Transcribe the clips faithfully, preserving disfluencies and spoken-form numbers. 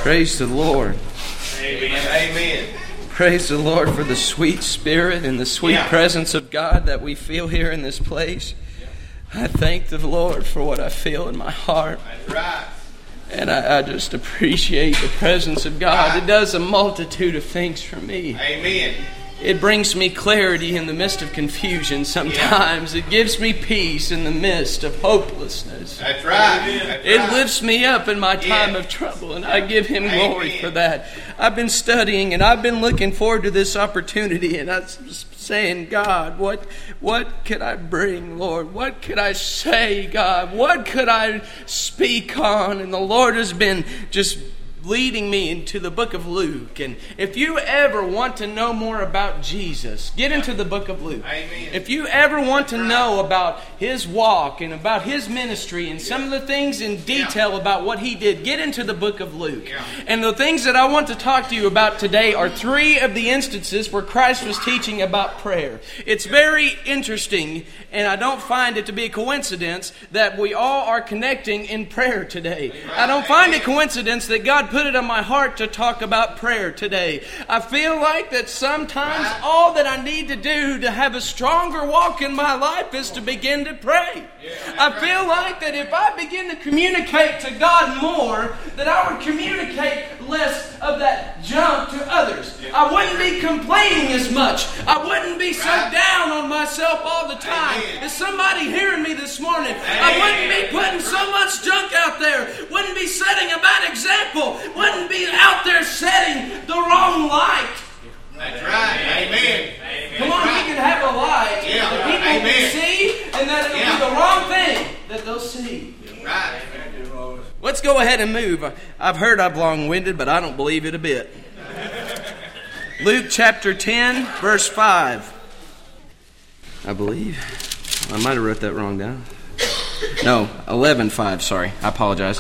Praise the Lord. Amen. Amen. Praise the Lord for the sweet spirit and the sweet yeah. presence of God that we feel here in this place. I thank the Lord for what I feel in my heart. That's right. And I, I just appreciate the presence of God. Right. It does a multitude of things for me. Amen. It brings me clarity in the midst of confusion sometimes. Yeah. It gives me peace in the midst of hopelessness. That's right. That's it right. lifts me up in my time yeah. of trouble, and I give Him Amen. glory for that. I've been studying, and I've been looking forward to this opportunity, and I was saying, God, what, what could I bring, Lord? What could I say, God? What could I speak on? And the Lord has been just leading me into the book of Luke. And if you ever want to know more about Jesus, get into the book of Luke. Amen. If you ever want to know about His walk and about His ministry and some of the things in detail yeah. about what He did, get into the book of Luke. Yeah. And the things that I want to talk to you about today are three of the instances where Christ was teaching about prayer. It's very interesting, and I don't find it to be a coincidence that we all are connecting in prayer today. I don't find it coincidence that God put it on my heart to talk about prayer today. I feel like that sometimes all that I need to do to have a stronger walk in my life is to begin to pray. I feel like that if I begin to communicate to God more, that I would communicate less of that junk to others. I wouldn't be complaining as much. I wouldn't be so down on myself all the time. Is somebody hearing me this morning? I wouldn't be putting so much junk out there. Wouldn't be setting a bad example. Wouldn't be out there setting the wrong light. That's right. Amen. Come on, we can have a light yeah. that people Amen. can see, and that it'll yeah. be the wrong thing that they'll see. Right. Let's go ahead and move. I've heard I'm long-winded, but I don't believe it a bit. Luke chapter ten, verse five. I believe. I might have wrote that wrong down. No, eleven five, sorry. I apologize.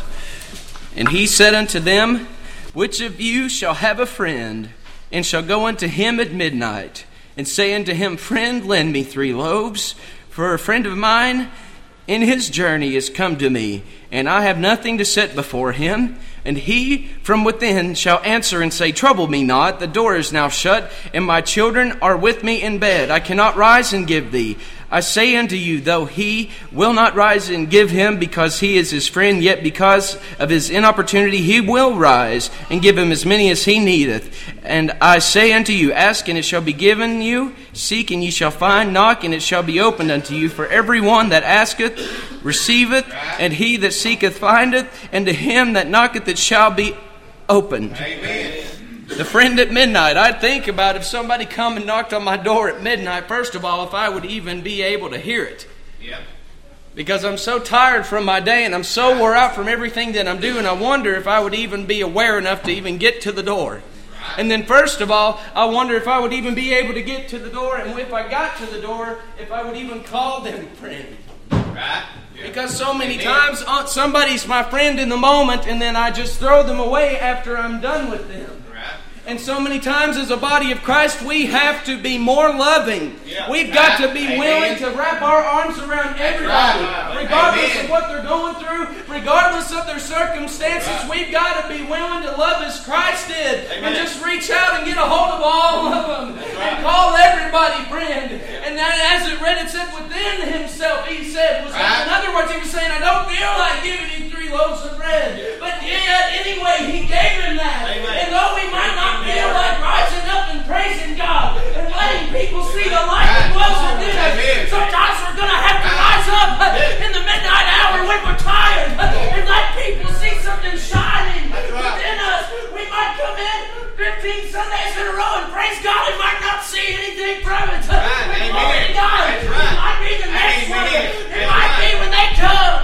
And he said unto them, Which of you shall have a friend, and shall go unto him at midnight, and say unto him, Friend, lend me three loaves, for a friend of mine in his journey is come to me, and I have nothing to set before him. And he from within shall answer and say, Trouble me not, the door is now shut, and my children are with me in bed. I cannot rise and give thee. I say unto you, though he will not rise and give him because he is his friend, yet because of his inopportunity he will rise and give him as many as he needeth. And I say unto you, Ask and it shall be given you, seek and ye shall find, knock and it shall be opened unto you. For every one that asketh receiveth, and he that seeketh findeth, and to him that knocketh it shall be opened. Amen. The friend at midnight. I'd think about if somebody come and knocked on my door at midnight, first of all, if I would even be able to hear it. Yeah. Because I'm so tired from my day and I'm so wore out from everything that I'm doing, I wonder if I would even be aware enough to even get to the door. And then first of all, I wonder if I would even be able to get to the door, and if I got to the door, if I would even call them friend. Right. Because so many times somebody's my friend in the moment, and then I just throw them away after I'm done with them. And so many times as a body of Christ, we have to be more loving. Yeah. We've got to be Amen. willing to wrap our arms around everybody. Right. Regardless Amen. of what they're going through, regardless of their circumstances, right. we've got to be willing to love as Christ did. Amen. And just reach out and get a hold of all of them. Right. And call everybody friend. Yeah. And then as it read, it said within himself, he said, was right. in other words, he was saying, I don't feel like giving you three loaves of bread. Yeah. But yet, anyway, he gave him that. Amen. And though we might not feel like rising up and praising God and letting people see the light that dwells within us. Sometimes we're going to have to rise up in the midnight hour when we're tired and let people see something shining within us. We might come in fifteen Sundays in a row and praise God and might not see anything from it. Glory to God. It might be the next one. It might be when they come.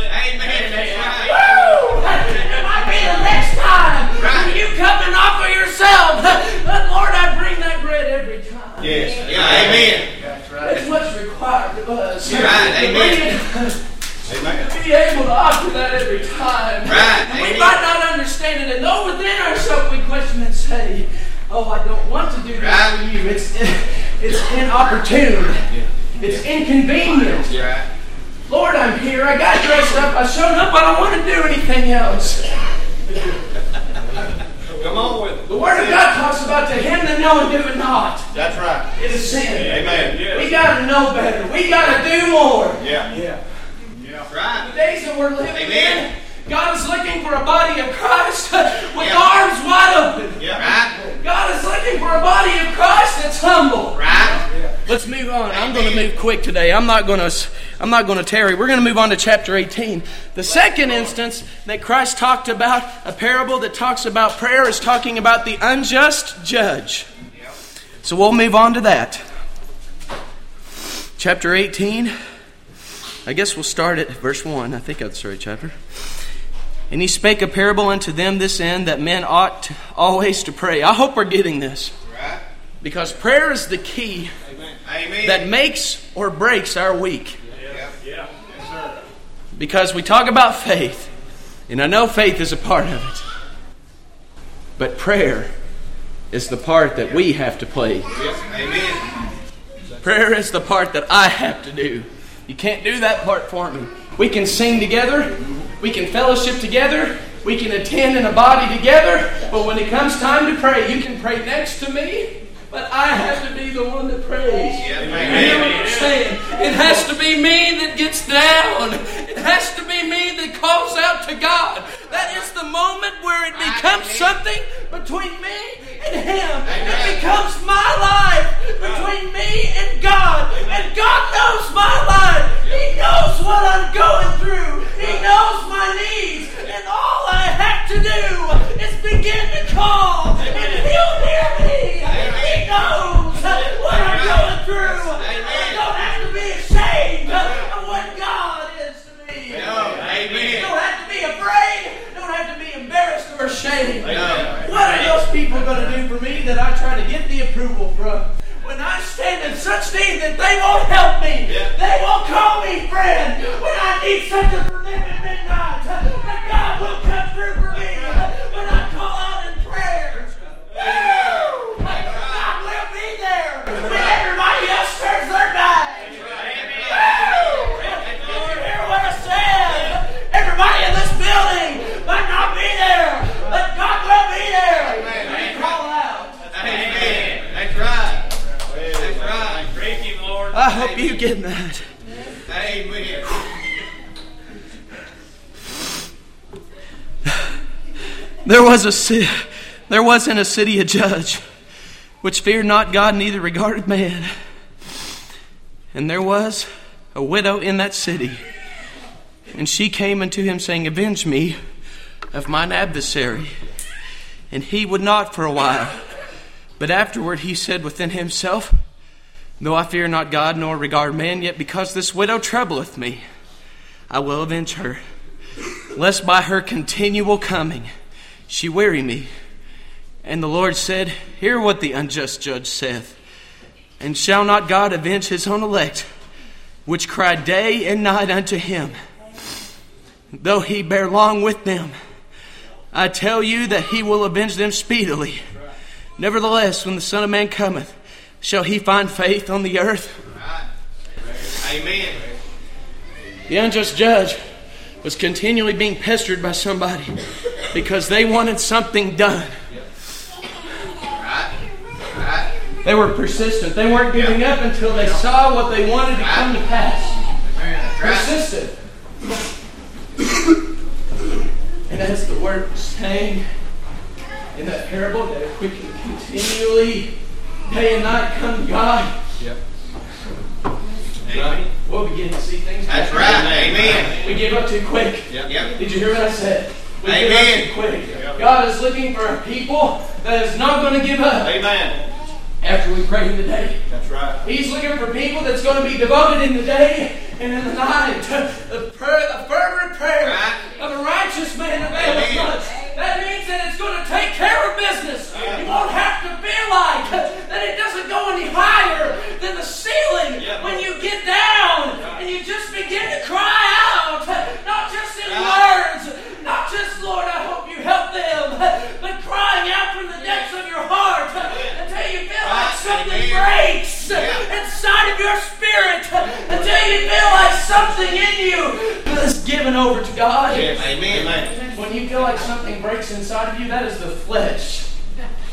Woo! It might be the next time when you come and offer yourself. But Lord, I bring that bread every time. Yes. Yeah. Amen. That's right. It's what's required of us. Right. Amen. Amen. To be able to offer that every time. Right. And we might not understand it, and though within ourselves we question and say, "Oh, I don't want to do this right. for you." It's it's inopportune. It's inconvenient. Right. Lord, I'm here. I got dressed up. I showed up. I don't want to do anything else. know and doing not. That's right. It is sin. Amen. Yes. We got to know better. We got to do more. Yeah. Yeah. That's right. The days that we're living Amen. in, God is looking for a body of Christ with Yeah. arms wide open. Yeah. Right. God is looking for a body of Christ that's humble. Right. Let's move on. I'm going to move quick today. I'm not going to I'm not going to tarry. We're going to move on to chapter eighteen. The second instance that Christ talked about, a parable that talks about prayer, is talking about the unjust judge. So we'll move on to that. Chapter eighteen. I guess we'll start at verse one. I think that's the right chapter. And he spake a parable unto them this end, that men ought to, always to pray. I hope we're getting this. Right. Because prayer is the key Amen. that makes or breaks our week. Yeah. Yeah. Yes, sir. Because we talk about faith, and I know faith is a part of it. But prayer is the part that we have to play. Yes. Amen. Prayer is the part that I have to do. You can't do that part for me. We can sing together. We can fellowship together. We can attend in a body together. But when it comes time to pray, you can pray next to me. But I have to be the one that prays. Yeah, You hear what I'm saying? It has to be me that gets down. It has to be me that calls out to God. That is the moment where it becomes something between me and Him. It becomes my life between me and God. And God knows my life. He knows what I'm going through. He knows my needs. And all I have to do is begin to call. And He'll hear me. He knows what I'm going through. I don't have to be ashamed of what God is to me. No. Amen. Don't have to be afraid. Don't have to be embarrassed or ashamed. No. What are those people going to do for me that I try to get the approval from? When I stand in such need that they won't help me, Yeah. they won't call me friend. When I need something from them at midnight, that God will come through for me. When I call out in prayer, woo! God will be there when everybody else turns their back. Woo! Did you hear what I said? Everybody in this building might not be there, but God will be there when you call out. Amen. That's right. That's right. Thank you, Lord. I hope you get that. Amen. There was a ci- there was in a city a judge, which feared not God, neither regarded man. And there was a widow in that city, and she came unto him, saying, Avenge me of mine adversary. And he would not for a while. But afterward he said within himself, Though I fear not God, nor regard man, yet because this widow troubleth me, I will avenge her, lest by her continual coming she weary me. And the Lord said, Hear what the unjust judge saith. And shall not God avenge his own elect, which cry day and night unto him, though he bear long with them? I tell you that he will avenge them speedily. Nevertheless, when the Son of Man cometh, shall he find faith on the earth? Amen. The unjust judge was continually being pestered by somebody because they wanted something done. Right. Right. They were persistent. They weren't giving up until they saw what they wanted to come to pass. That's right. Persistent. And as the word was saying in that parable, that if we can continually, day and night, come to God, Yep. Amen. we'll begin to see things. That's happen. right. Amen. We give up too quick. Yep. Yep. Did you hear what I said? We Amen. give up too quick. God is looking for a people that is not going to give up Amen. after we pray in the day. That's right. He's looking for people that's going to be devoted in the day and in the night. The, prayer, the fervent prayer Right. of a righteous man availeth Amen. much. That means that it's going to take care of business. You won't have to feel like that it doesn't go any higher than the ceiling Yeah. when you get down and you just begin to cry out. Not just in Right. words, not just, Lord, I hope you help them, but crying out from the depths of your heart until you feel like Right. something Amen. breaks Yeah. inside of your spirit, until you feel like something in you is given over to God. Yes. Amen. Amen. When you feel like something breaks inside of you, that is the flesh.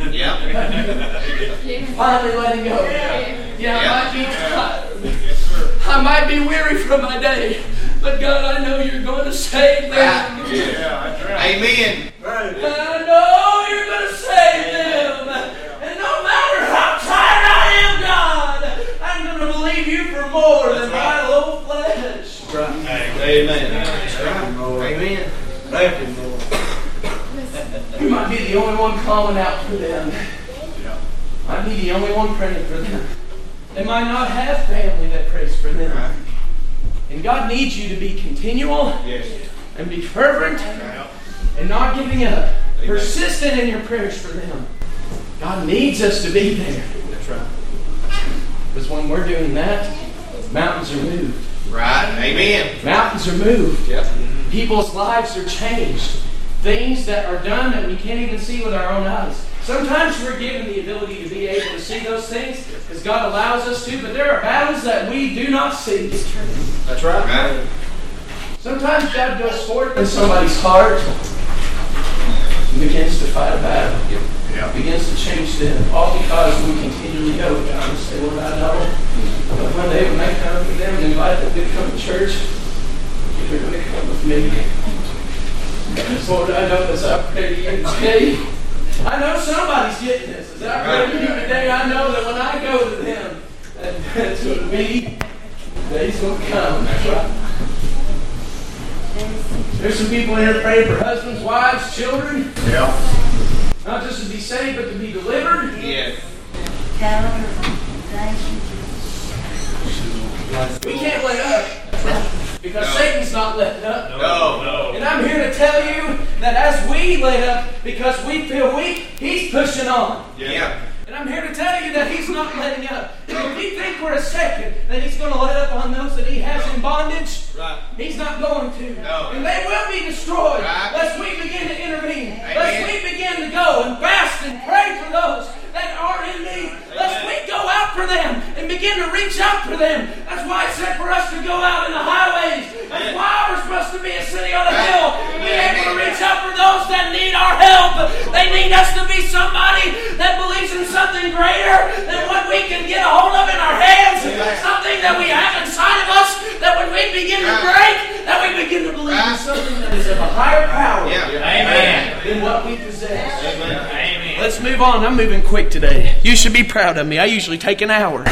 Yeah. Finally letting go. Yeah, I might be tired. I might be weary from my day. But God, I know you're going to save them. Yeah, that's right. Amen. I know you're going to save them. And no matter how tired I am, God, I'm going to believe you for more than my low flesh. Right. Amen. Amen. Amen. You might be the only one calling out for them. Might be the only one praying for them. They might not have family that prays for them. And God needs you to be continual and be fervent and not giving up. Persistent in your prayers for them. God needs us to be there. That's right. Because when we're doing that, mountains are moved. Right. Amen. Mountains are moved. Yep. People's lives are changed. Things that are done that we can't even see with our own eyes. Sometimes we're given the ability to be able to see those things because God allows us to, but there are battles that we do not see. That's right. Right. Sometimes God goes forth in somebody's heart and begins to fight a battle. Yep. Yeah. Begins to change them. All because we continually go to God and say, Lord, I know. But one day when I come to them and invite them to come to church, they're going to come with me. Lord, I know as I pray to you today, I know somebody's getting this. As I pray to you today, I know that when I go to them, that that's going to be, day's going to come. That's right. There's some people in here praying for husbands, wives, children. Yeah. Not just to be saved, but to be delivered. Yes. We can't let up. Because no. Satan's not letting up. No, no. And I'm here to tell you that as we let up, because we feel weak, he's pushing on. Yeah. And I'm here to tell you that he's not letting up. And if you think for a second that he's going to let up on those that he has in bondage, right. He's not going to. No. And they will be destroyed right. lest we begin to intervene. Amen. Lest we begin to go and fast and pray for those that are in need. Amen. Lest we go out for them and begin to reach out for them. That's why it said for us to go out in the highways. That's why we're supposed to be a city on a hill. And be able to reach out for those that need our help. They need us to be somebody that believes in something greater than what we can get a hold of in our hands. Something that we have inside of us that when we begin to break, that we begin to believe in something that is of a higher power Amen. than what we possess. Amen. Amen. Let's move on. I'm moving quick today. You should be proud of me. I usually take an hour.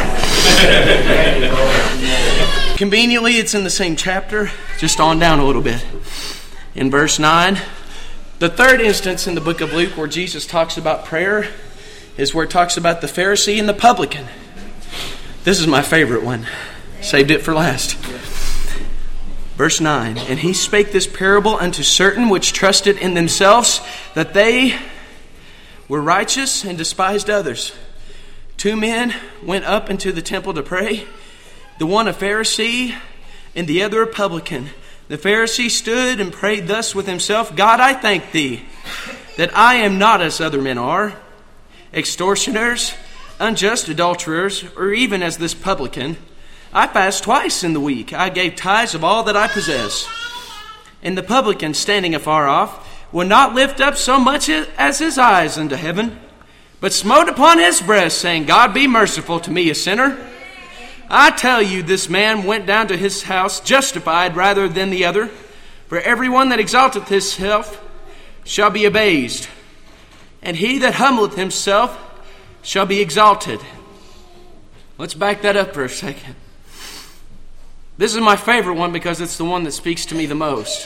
Conveniently, it's in the same chapter, just on down a little bit. In verse nine, the third instance in the book of Luke where Jesus talks about prayer is where it talks about the Pharisee and the publican. This is my favorite one. Saved it for last. Verse nine, and he spake this parable unto certain which trusted in themselves that they were righteous and despised others. Two men went up into the temple to pray, the one a Pharisee and the other a publican. The Pharisee stood and prayed thus with himself, God, I thank thee that I am not as other men are, extortioners, unjust adulterers, or even as this publican. I fast twice in the week. I gave tithes of all that I possess. And the publican, standing afar off, would not lift up so much as his eyes unto heaven, but smote upon his breast, saying, God, be merciful to me, a sinner. I tell you, this man went down to his house justified rather than the other. For everyone that exalteth himself shall be abased, and he that humbleth himself shall be exalted. Let's back that up for a second. This is my favorite one because it's the one that speaks to me the most.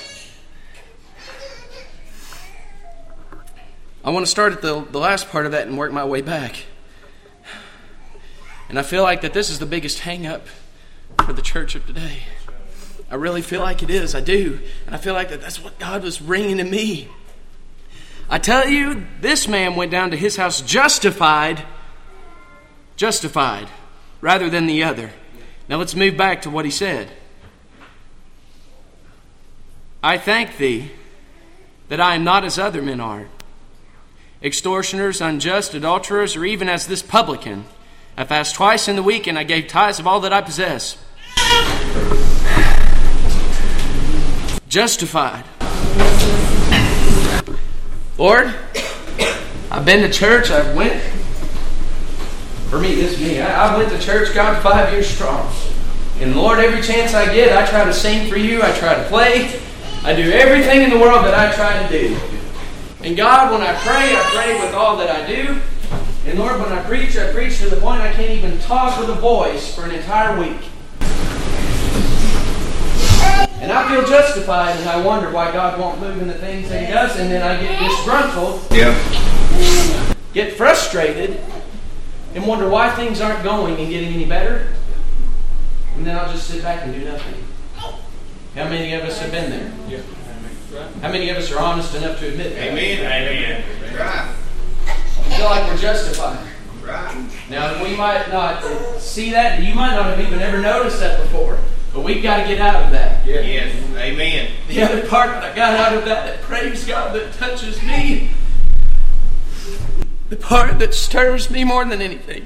I want to start at the, the last part of that and work my way back. And I feel like that this is the biggest hang-up for the church of today. I really feel like it is. I do. And I feel like that that's what God was bringing to me. I tell you, this man went down to his house justified, justified, rather than the other. Now let's move back to what he said. I thank thee that I am not as other men are, extortioners, unjust, adulterers, or even as this publican. I fast twice in the week, and I gave tithes of all that I possess. Justified. Lord, I've been to church. I've went. For me, this is me. I, I went to church, God, five years strong. And Lord, every chance I get, I try to sing for you. I try to play. I do everything in the world that I try to do. And God, when I pray, I pray with all that I do. And Lord, when I preach, I preach to the point I can't even talk with a voice for an entire week. And I feel justified, and I wonder why God won't move in the things that He does. And then I get disgruntled, Yeah. get frustrated, and wonder why things aren't going and getting any better. And then I'll just sit back and do nothing. How many of us have been there? Yeah. How many of us are honest enough to admit that? Amen. Amen. Right. I feel like we're justified. Right. Now, we might not see that. You might not have even ever noticed that before. But we've got to get out of that. Yeah. Yes. Amen. The other part that I got out of that, that praise God, that touches me, the part that stirs me more than anything.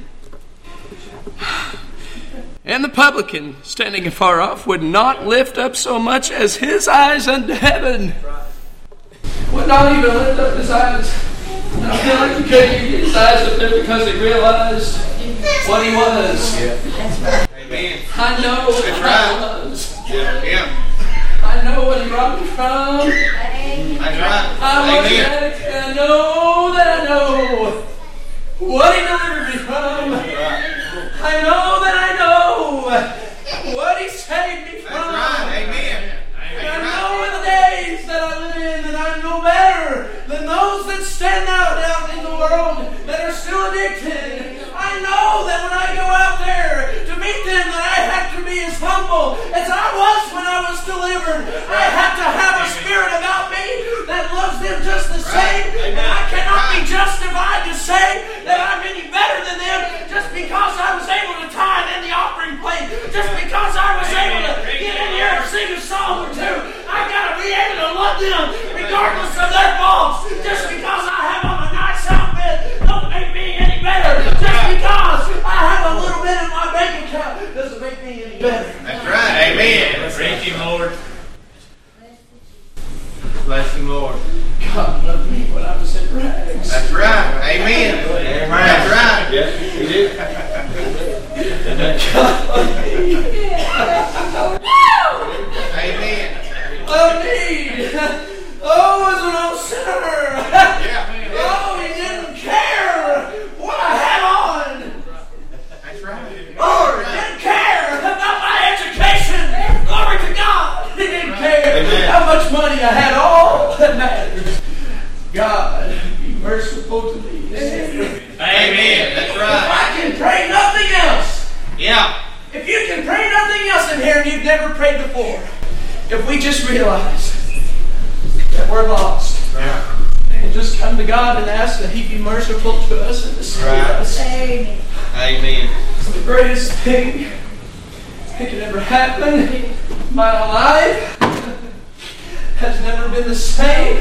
And the publican, standing afar off, would not lift up so much as his eyes unto heaven. Would not even lift up his eyes. And I feel like he couldn't even get his eyes up there because he realized what he was. Yeah. Amen. I know what That's I right. was. Yeah. Yeah. I know what he brought me from. That's right. I was Amen. addict, and I know that I know what he delivered me from. I know that I know what he saved me from. That's right. Amen. And I know in the days that I live in that I'm no better than those that stand out out in the world that are still addicted. I know that when I go out there to meet them that I have to be as humble as I was when I was delivered. I have to have a spirit about me that loves them just the same. And I cannot be justified to say that I'm any better than them just because I was able to tithe in the offering plate, just because I was able to get in here and sing a song or two. I've got to be able to love them regardless of their faults. Just because I have on a nice outfit don't make me any better. Just because I have a little bit in my bank account doesn't make me any better. That's right. Amen. Praise Him, Lord. Bless Him, Lord. God loved me when I was in rags. That's right. Amen. Amen. That's right. Yes, He did. God loved me. Amen. Love me. Oh, as an old sinner. Yeah. Oh, He didn't care what I had on. That's right. Lord, He didn't care about my education. Glory to God. He didn't care Amen. how much money I had. All that matters. God, be merciful to me. Amen. That's If right. I can pray nothing else, Yeah. if you can pray nothing else in here and you've never prayed before, if we just realize that we're lost, Yeah. and just come to God and ask that He be merciful to us and to save Right. us. Amen. It's the greatest thing that could ever happen in my life. Has never been the same.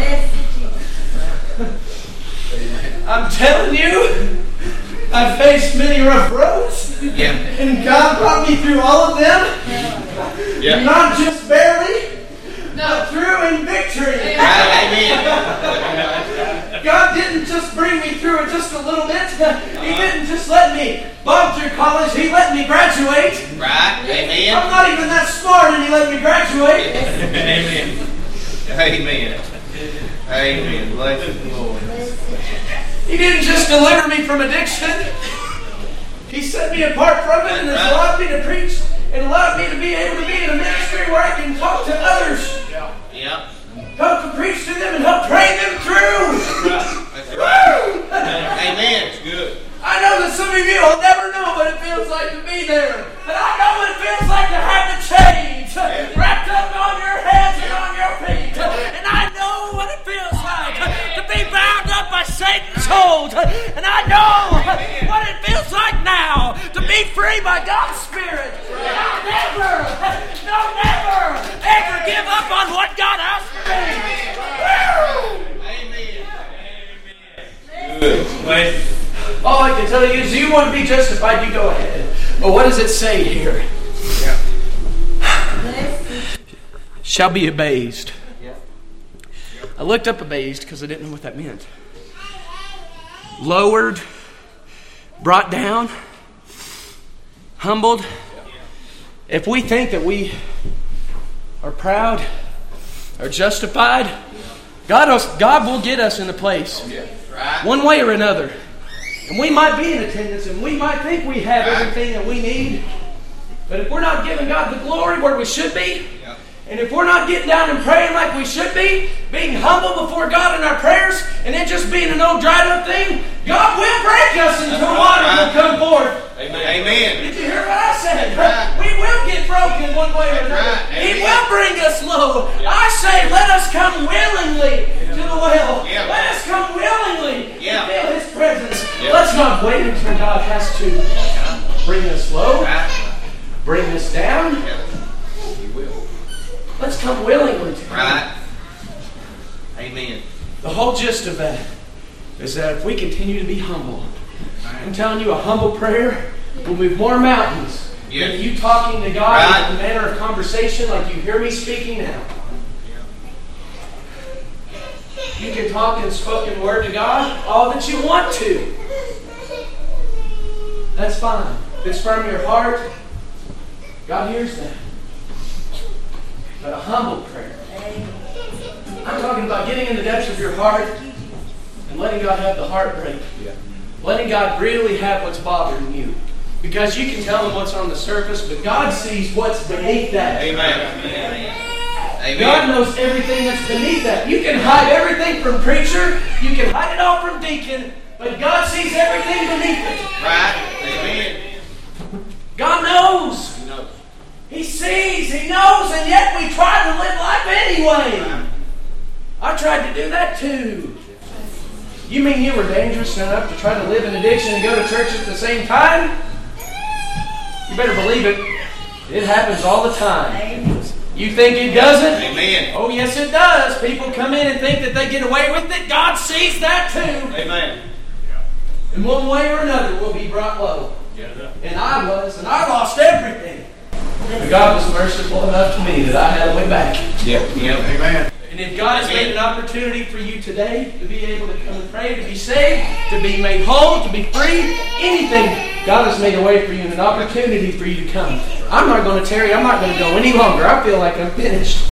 I'm telling you, I've faced many rough roads, Yeah. and God brought me through all of them. Yeah. Not just barely, but through in victory. Amen. God didn't just bring me through it just a little bit. He didn't just let me bump through college. He let me graduate. Right. I'm Amen. not even that smart, and He let me graduate. Amen. Amen. Amen. Bless the Lord. He didn't just deliver me from addiction. He set me apart from it and has allowed me to preach and allowed me to be able to be in a ministry where I can talk to others, Yeah. help to preach to them, and help pray them through. That's right. Woo! Amen. It's good. I know that some of you will never know what it feels like to be there. But I know what it feels like to have the chains wrapped up on your heads and on your feet. And I know what it feels like to be bound up by Satan's hold. And I know what it feels like now to be free by God's Spirit. And I'll never, no never, ever give up on what God has for me. Woo! Amen. Good. Bless. All I can tell you is you want to be justified, you go ahead. But what does it say here? Yeah. Shall be abased. I looked up abased because I didn't know what that meant. lowered, brought down, humbled. If we think that we are proud or justified, God will, God will get us in a place, one way or another. And we might be in attendance and we might think we have everything that we need. But if we're not giving God the glory where we should be, and if we're not getting down and praying like we should be, being humble before God in our prayers, and then just being an old dried up thing, God will break us and the water will come forth. Amen. Amen. Did you hear what I said? Right. We will get broken one way or another. Right. He will bring us low. Yeah. I say, let us come willingly yeah. to the well. Yeah. Let us come willingly yeah. to feel His presence. Yeah. Let's not wait until God has to bring us low, right. bring us down. Yeah. He will. Let's come willingly to Him. Right. Amen. The whole gist of that is that if we continue to be humble, I'm telling you, a humble prayer will move more mountains yes. than you talking to God right. in a manner of conversation like you hear me speaking now. You can talk in spoken word to God all that you want to. That's fine. If it's from your heart, God hears that. But a humble prayer. I'm talking about getting in the depths of your heart and letting God have the heartbreak. Yeah. Letting God really have what's bothering you. Because you can tell Him what's on the surface, but God sees what's beneath that. Amen. Amen. God knows everything that's beneath that. You can hide everything from preacher. You can hide it all from deacon. But God sees everything beneath it. Right. Amen. God knows. He knows. He sees. He knows. And yet we try to live life anyway. Right. I tried to do that too. You mean you were dangerous enough to try to live in addiction and go to church at the same time? You better believe it. It happens all the time. Amen. You think it doesn't? Amen. Oh, yes, it does. People come in and think that they get away with it. God sees that too. Amen. In one way or another, we'll be brought low. And I was, and I lost everything. But God was merciful enough to me that I had a way back. Yep. Yep. Amen. And if God has made an opportunity for you today to be able to come and pray, to be saved, to be made whole, to be free, anything, God has made a way for you and an opportunity for you to come. I'm not going to tarry. I'm not going to go any longer. I feel like I'm finished.